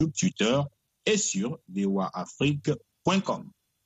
Twitter et sur voaafrique.com.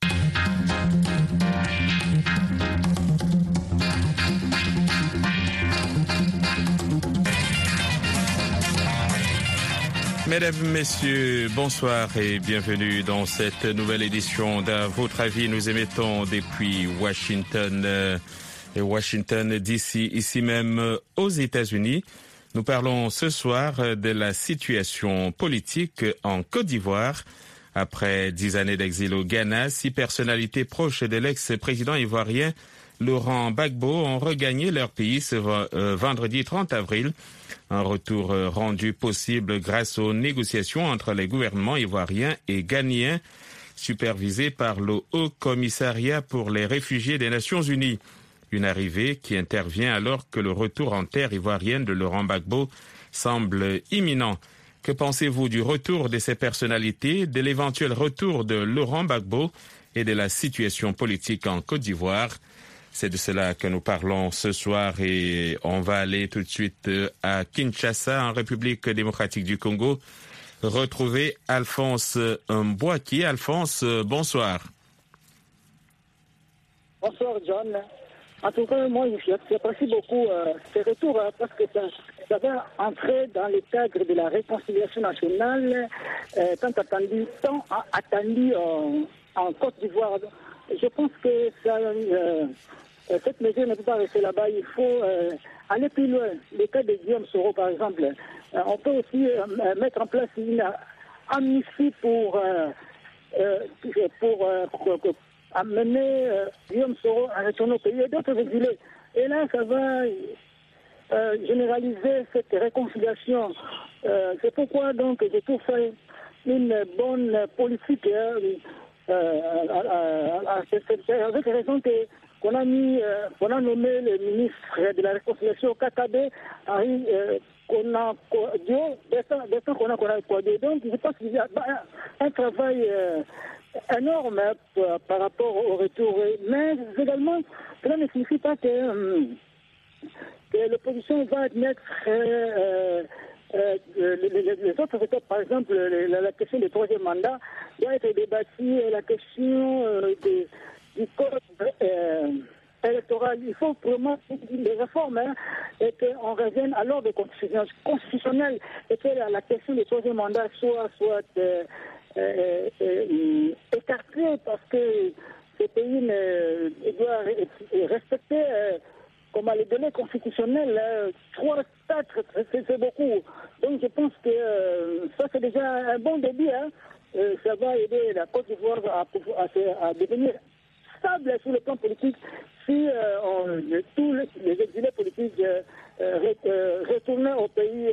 Mesdames, Messieurs, bonsoir et bienvenue dans cette nouvelle édition d'À votre avis. Nous émettons depuis Washington DC, ici même aux États-Unis. Nous parlons ce soir de la situation politique en Côte d'Ivoire. Après 10 années d'exil au Ghana, 6 personnalités proches de l'ex-président ivoirien Laurent Gbagbo ont regagné leur pays ce vendredi 30 avril. Un retour rendu possible grâce aux négociations entre les gouvernements ivoiriens et ghanéens, supervisés par le Haut Commissariat pour les réfugiés des Nations Unies. Une arrivée qui intervient alors que le retour en terre ivoirienne de Laurent Gbagbo semble imminent. Que pensez-vous du retour de ces personnalités, de l'éventuel retour de Laurent Gbagbo et de la situation politique en Côte d'Ivoire? C'est de cela que nous parlons ce soir et on va aller tout de suite à Kinshasa, en République démocratique du Congo, retrouver Alphonse Mbouaki. Alphonse, bonsoir. Bonsoir John. En tout cas, moi, j'apprécie beaucoup ce retour parce que ça va entrer dans le cadre de la réconciliation nationale tant attendu en Côte d'Ivoire. Je pense que cette mesure ne peut pas rester là-bas. Il faut aller plus loin. Le cas de Guillaume Soro, par exemple. On peut aussi mettre en place une amnistie pour amener Guillaume Soro à retourner au pays et d'autres exilés. Et là, ça va généraliser cette réconciliation. C'est pourquoi donc je trouve ça une bonne politique. Avec raison qu'on a nommé le ministre de la réconciliation Kakabe, Henri Konakodio, donc je pense qu'il y a un travail énorme par rapport au retour. Mais également, cela ne signifie pas que l'opposition va admettre les autres étapes. Par exemple, la question du troisième mandat doit être débattue, la question du code électoral. Il faut vraiment des réformes et qu'on revienne à l'ordre constitutionnel et que la question du troisième mandat soit écartée parce que ce pays doit respecter comme les délais constitutionnels, 3, 4, c'est beaucoup. Donc je pense que ça c'est déjà un bon début. Ça va aider la Côte d'Ivoire à devenir stable sur le plan politique si tous les exilés politiques retournaient au pays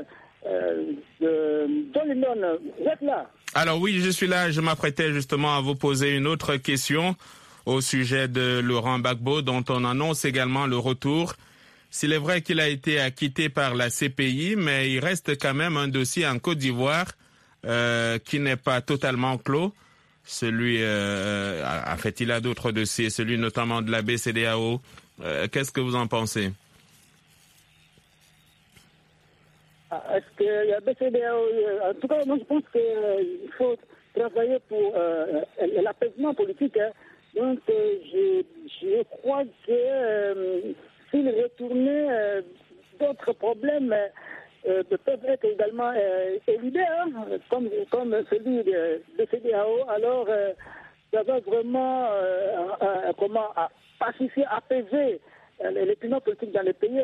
dans le monde. Vous êtes là? Alors oui, je suis là. Je m'apprêtais justement à vous poser une autre question au sujet de Laurent Gbagbo, dont on annonce également le retour. S'il est vrai qu'il a été acquitté par la CPI, mais il reste quand même un dossier en Côte d'Ivoire qui n'est pas totalement clos. En fait, il a d'autres dossiers, celui notamment de la BCEDEAO. Qu'est-ce que vous en pensez? Est-ce qu'il y a BCEDEAO? En tout cas, moi je pense qu'il faut travailler pour l'apaisement politique. Donc, je crois que s'il retournait, d'autres problèmes peuvent être également évidés, comme celui de CEDEAO. Alors, ça va vraiment pacifier, apaiser les climat politiques dans les pays.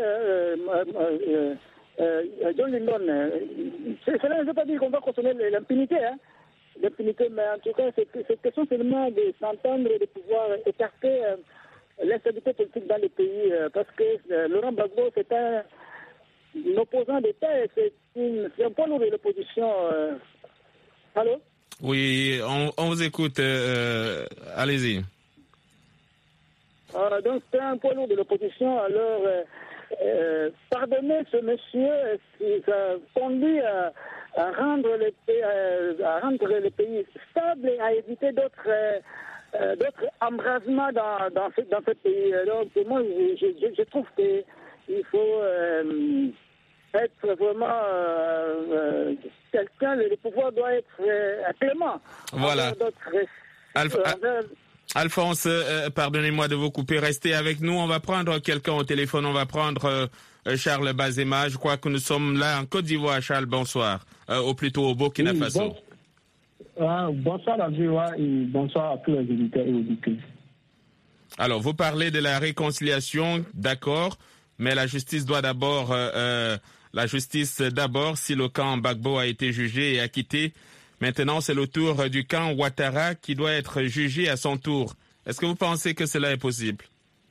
Cela ne veut pas dire qu'on va consommer l'impunité. L'impunité, mais en tout cas, c'est question seulement de s'entendre et de pouvoir écarter l'instabilité politique dans les pays. Parce que Laurent Gbagbo, c'est un opposant d'État, c'est un poids lourd de l'opposition. Allô? Oui, on vous écoute. Allez-y. Donc, c'est un poids lourd de l'opposition. Alors, pardonner ce monsieur, ça conduit à rendre le pays stable et à éviter d'autres embrasements dans ce pays. Donc moi, je trouve qu'il faut être vraiment quelqu'un, le pouvoir doit être clément. Voilà. Alphonse, pardonnez-moi de vous couper, restez avec nous. On va prendre quelqu'un au téléphone, on va prendre Charles Bazema. Je crois que nous sommes là en Côte d'Ivoire. Charles, bonsoir. Ou plutôt au Burkina Faso. Bonsoir à VOA et bonsoir à tous les auditeurs et auditeurs. Alors, vous parlez de la réconciliation, d'accord, mais la justice doit d'abord, si le camp Gbagbo a été jugé et acquitté. Maintenant, c'est le tour du camp Ouattara qui doit être jugé à son tour. Est-ce que vous pensez que cela est possible?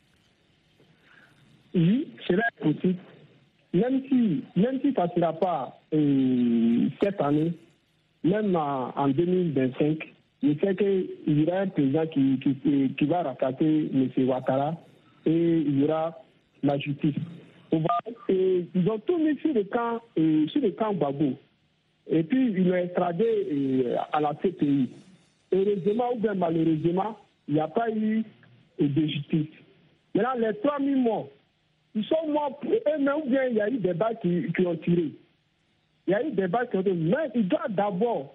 Oui, cela est possible. Même si ça ne sera pas cette année, même en 2025, je sais qu'il y aura un président qui va rattacher M. Ouattara et il y aura la justice. Ils ont tout mis sur le camp Gbagbo. Et puis, ils l'ont extradé à la CPI. Heureusement ou bien malheureusement, il n'y a pas eu de justice. Maintenant, les 3000 morts, ils sont morts eux-mêmes ou bien il y a eu des balles qui ont tiré. Il y a eu des balles qui ont tiré. Mais on doit d'abord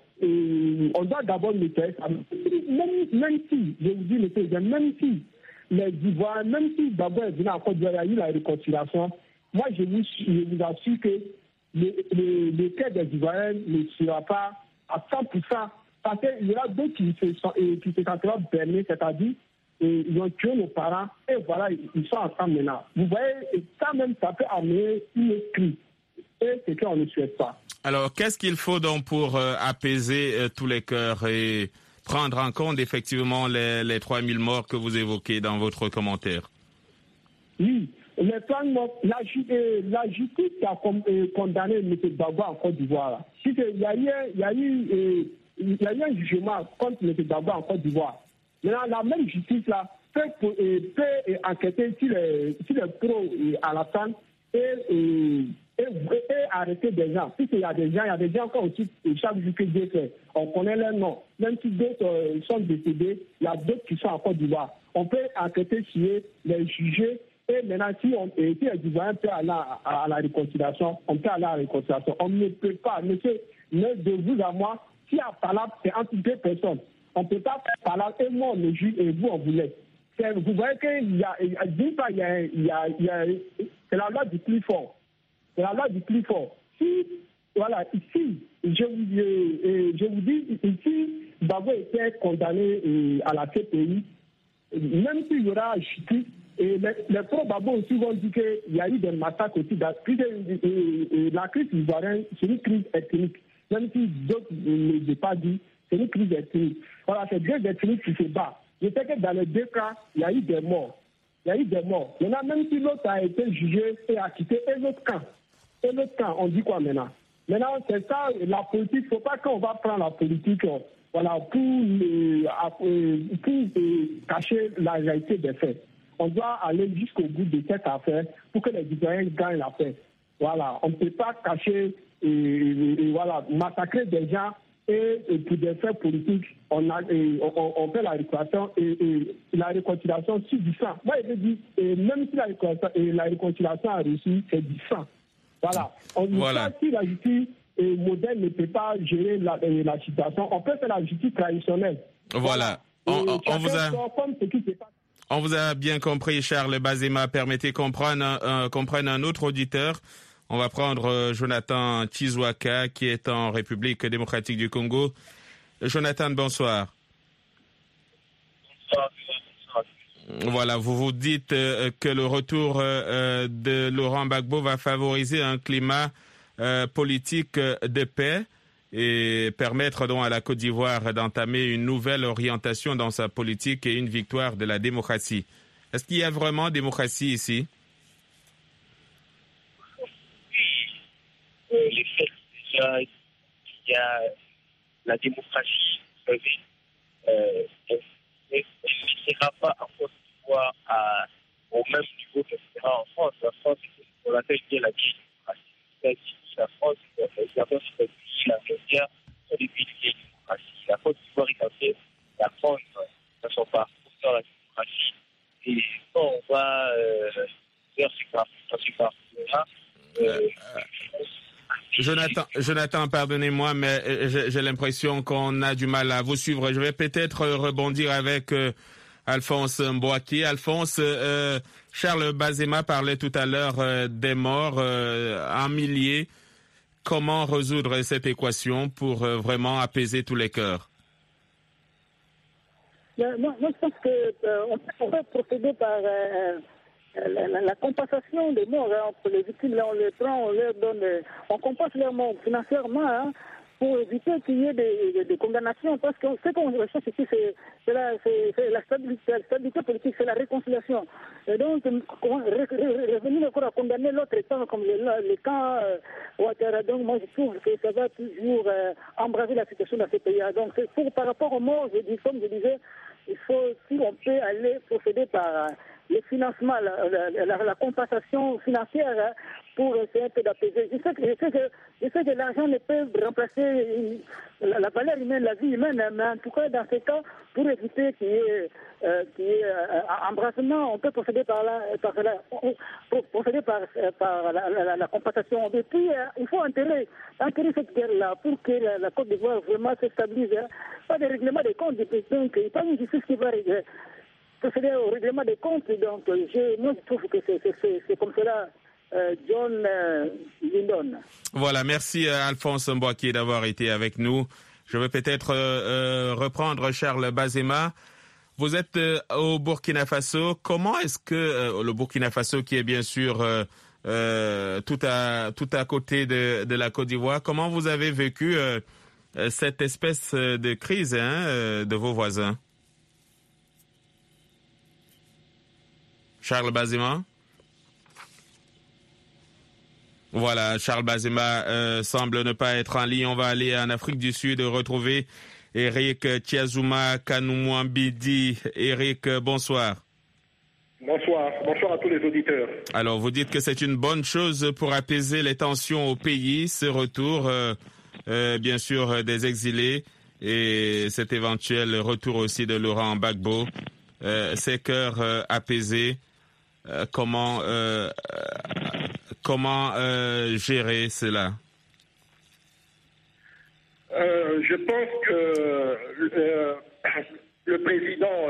le faire. Même si, je vous dis le président, même si les Ivoiriens, même si d'abord il y a eu la réconciliation, moi je vous assure que le cas des Ivoiriens ne sera pas à 100%, parce qu'il y aura d'autres qui se sentiront bernés, c'est-à-dire ils ont tué nos parents, et voilà, ils sont ensemble maintenant. Vous voyez, ça même, ça peut amener une crise, et c'est qu'on ne souhaite pas. Alors, qu'est-ce qu'il faut donc pour apaiser tous les cœurs et prendre en compte effectivement les 3000 morts que vous évoquez dans votre commentaire? Oui. Les plans, la justice qui a condamné M. Gbagbo en Côte d'Ivoire. Il y a eu un jugement contre M. Gbagbo en Côte d'Ivoire. Maintenant, la même justice là peut enquêter sur les pro-Alassane et arrêter des gens. Il y a des gens qui aussi, chaque jour que Dieu fait, on connaît leur nom. Même si d'autres sont décédés, il y a d'autres qui sont en Côte d'Ivoire. On peut enquêter sur les juger. Et maintenant, si les Ivoiriens peuvent aller à la réconciliation, on peut aller à la réconciliation. On ne peut pas, monsieur, de vous à moi, si à Palab, c'est entre deux personnes. On ne peut pas faire Palab et moi on le juge et vous on vous laisse. Vous voyez qu'il y a, c'est la loi du plus fort. C'est la loi du plus fort. Si, voilà, ici, je vous dis, ici, Gbagbo était condamné à la CPI, même s'il y aura justice. Et les pro-Gbagbo aussi vont dire qu'il y a eu des massacres aussi. La crise ivoirienne, c'est une crise ethnique. Même si d'autres ne l'ont pas dit, c'est une crise ethnique. Voilà, c'est deux ethniques qui se battent. Je sais que dans les deux cas, il y a eu des morts. Maintenant, même si l'autre a été jugé et acquitté, et l'autre camp, on dit quoi maintenant? Maintenant, c'est ça, la politique. Il ne faut pas qu'on va prendre la politique voilà, pour cacher la réalité des faits. On doit aller jusqu'au bout de cette affaire pour que les Ivoiriens gagnent la paix. Voilà, on ne peut pas cacher et voilà, massacrer des gens et pour des faits politiques, on fait la réconciliation et la réconciliation sur du sang. Moi, je dis, même si la réconciliation a réussi, c'est du sang. Voilà. Voilà. Si la justice moderne ne peut pas gérer la situation, on peut faire la justice traditionnelle. Voilà. On vous a bien compris, Charles Bazema. Permettez qu'on prenne un autre auditeur. On va prendre Jonathan Chizwaka, qui est en République démocratique du Congo. Jonathan, bonsoir. Bonsoir. Voilà, vous vous dites que le retour de Laurent Gbagbo va favoriser un climat politique de paix et permettre donc à la Côte d'Ivoire d'entamer une nouvelle orientation dans sa politique et une victoire de la démocratie. Est-ce qu'il y a vraiment démocratie ici? Oui, les faits, déjà, il y a la démocratie, vous savez, elle ne sera pas en Côte d'Ivoire au même niveau qu'elle sera en France. La France, on l'appelle bien la vieille démocratie. La France, c'est la média, sont des pays de vieille démocratie. La Côte d'Ivoire est en train d'apprendre dans son parcours dans la démocratie. Et quand on va faire ce parcours-là, Jonathan, pardonnez-moi, mais j'ai l'impression qu'on a du mal à vous suivre. Je vais peut-être rebondir avec Alphonse Mbouaki. Alphonse, Charles Bazema parlait tout à l'heure des morts en milliers. Comment résoudre cette équation pour vraiment apaiser tous les cœurs? Moi, je pense qu'on peut procéder par la compensation des morts entre les victimes. Là, on les prend, on leur donne, on compense leurs morts financièrement pour éviter qu'il y ait des condamnations. Parce que ce qu'on recherche ici, c'est la stabilité politique, c'est la réconciliation. Et donc, revenir encore à condamner l'autre État, comme le camp Ouattara. Donc, moi, je trouve que ça va toujours embraser la situation dans ces pays. Donc, par rapport aux morts, comme je disais, il faut, si on peut aller procéder par le financement, la compensation financière pour essayer un peu d'apaiser. Je sais que l'argent ne peut remplacer la valeur humaine, la vie humaine, mais en tout cas, dans ces cas, pour éviter qu'il y ait embrassement, on peut procéder par la compensation. Et puis, il faut enterrer cette guerre-là pour que la Côte d'Ivoire vraiment se stabilise. Pas de règlement des comptes, donc il n'y a pas une justice qui va procéder au règlement des comptes. Donc, moi, je trouve que c'est comme cela. John Lindon. Voilà, merci Alphonse Mbouaki d'avoir été avec nous. Je vais peut-être reprendre Charles Bazema. Vous êtes au Burkina Faso. Comment est-ce que le Burkina Faso, qui est bien sûr tout à côté de la Côte d'Ivoire, comment vous avez vécu cette espèce de crise de vos voisins? Charles Bazema? Voilà, Charles Bazema semble ne pas être en ligne. On va aller en Afrique du Sud retrouver Eric Tiazuma Kanoumouambidi. Eric, bonsoir. Bonsoir à tous les auditeurs. Alors, vous dites que c'est une bonne chose pour apaiser les tensions au pays, ce retour, bien sûr, des exilés et cet éventuel retour aussi de Laurent Gbagbo. Ces cœurs apaisés, comment gérer cela? Je pense que le président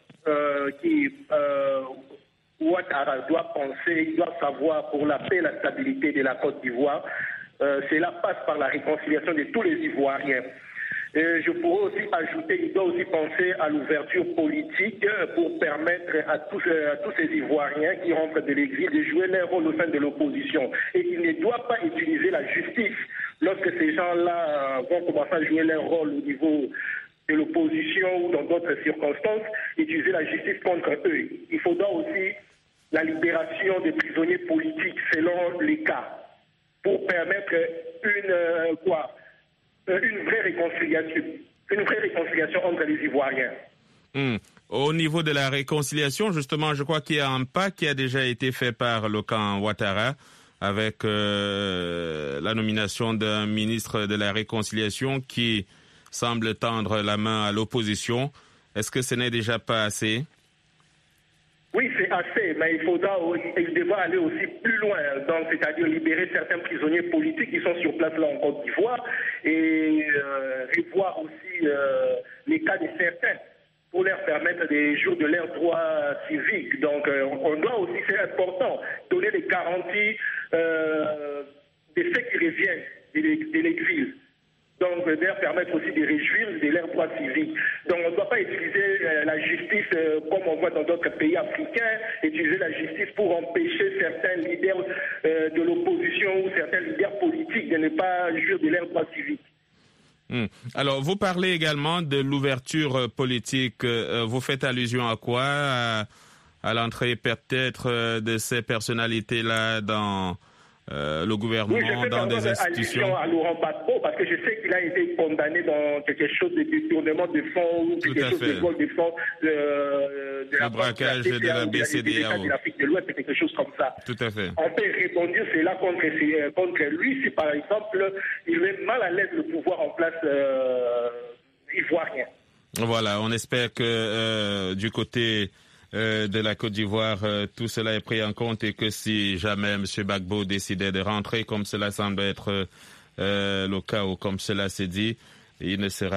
Ouattara doit penser, doit savoir pour la paix et la stabilité de la Côte d'Ivoire, cela passe par la réconciliation de tous les Ivoiriens. Je pourrais aussi ajouter, il doit aussi penser à l'ouverture politique pour permettre à tous ces Ivoiriens qui rentrent de l'exil de jouer leur rôle au sein de l'opposition. Et il ne doit pas utiliser la justice lorsque ces gens-là vont commencer à jouer leur rôle au niveau de l'opposition ou dans d'autres circonstances, utiliser la justice contre eux. Il faudra aussi la libération des prisonniers politiques selon les cas pour permettre une vraie réconciliation entre les Ivoiriens. Au niveau de la réconciliation, justement, je crois qu'il y a un pas qui a déjà été fait par le camp Ouattara avec la nomination d'un ministre de la réconciliation qui semble tendre la main à l'opposition. Est-ce que ce n'est déjà pas assez? Oui, c'est assez, mais il devra aller aussi plus loin, donc c'est-à-dire libérer certains prisonniers politiques qui sont sur place là en Côte d'Ivoire et revoir aussi les cas de certains pour leur permettre des jours de leurs droits civiques. Donc on doit aussi, c'est important, donner des garanties de ceux qui reviennent de l'exil. Donc, leur permettre aussi de réjouir de leurs droits civiques. Donc, on ne doit pas utiliser la justice comme on voit dans d'autres pays africains, utiliser la justice pour empêcher certains leaders de l'opposition ou certains leaders politiques de ne pas jouir de leurs droits civiques. Alors, vous parlez également de l'ouverture politique. Vous faites allusion à quoi? À l'entrée peut-être de ces personnalités-là dans le gouvernement, dans des institutions? Allusion à Laurent Gbagbo, parce que je sais qu'il a été condamné dans quelque chose de détournement de fonds ou quelque chose de vol de fonds de la braquage de la BCEAO. De l'Afrique de l'Ouest, quelque chose comme ça. Tout à fait. On peut répondre cela contre lui si, par exemple, il met mal à l'aise le pouvoir en place ivoirien. Voilà, on espère que du côté de la Côte d'Ivoire, tout cela est pris en compte et que si jamais M. Gbagbo décidait de rentrer, comme cela semble être le cas où, comme cela s'est dit, il ne sera